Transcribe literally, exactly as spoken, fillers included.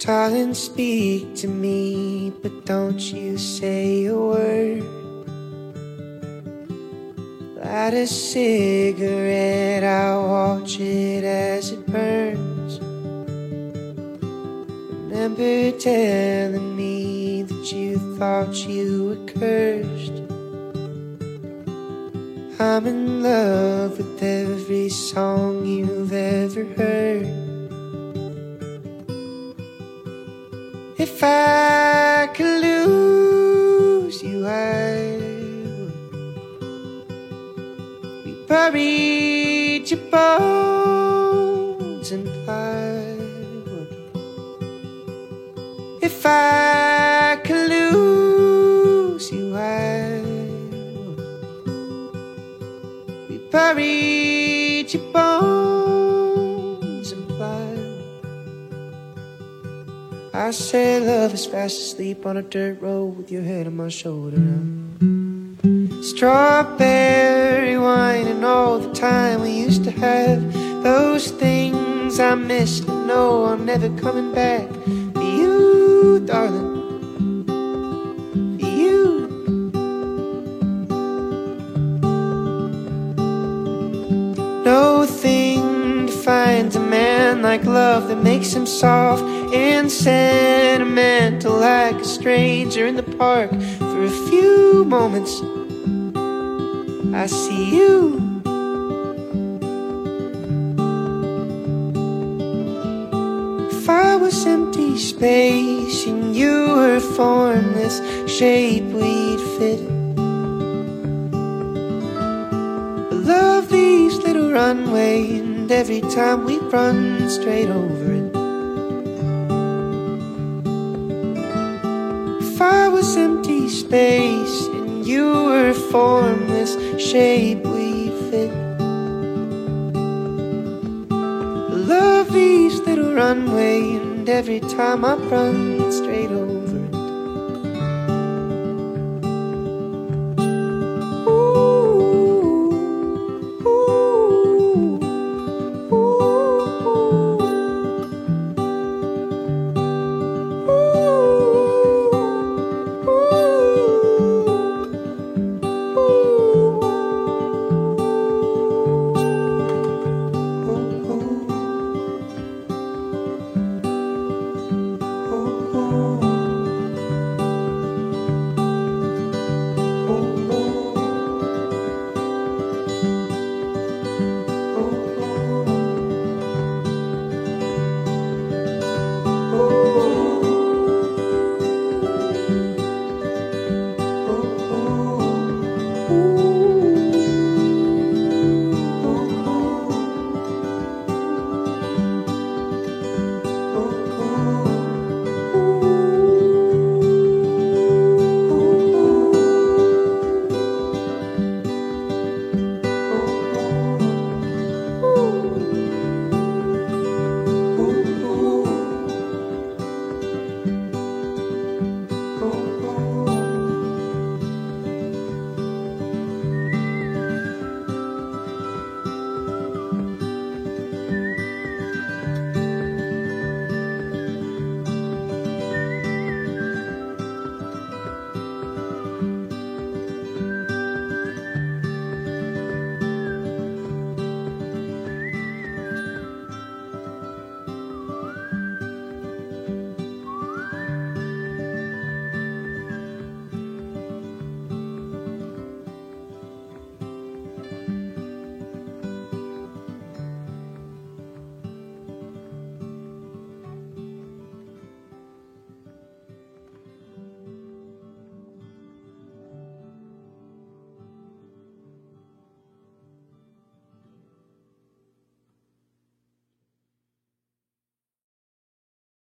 Darling, speak to me, but don't you say a word. Light a cigarette, I'll watch it as it burns. Remember telling me that you thought you were cursed. I'm in love with every song you've ever heard. If I could lose you, I would. We buried your bones in plywood. If I could lose you, I would. We buried your bones in plywood. I say love is fast asleep on a dirt road with your head on my shoulder. Strawberry wine and all the time we used to have. Those things I miss and know I'm never coming back. For you, darling, for you. No thing defines a man like love that makes him soft and sentimental, like a stranger in the park. For a few moments I see you. If I was empty space and you were formless shape, we'd fit it. I love these little runway, and every time we run straight over it. If I was empty space and you were formless shape, we fit. I love these little runway, and every time I run straight over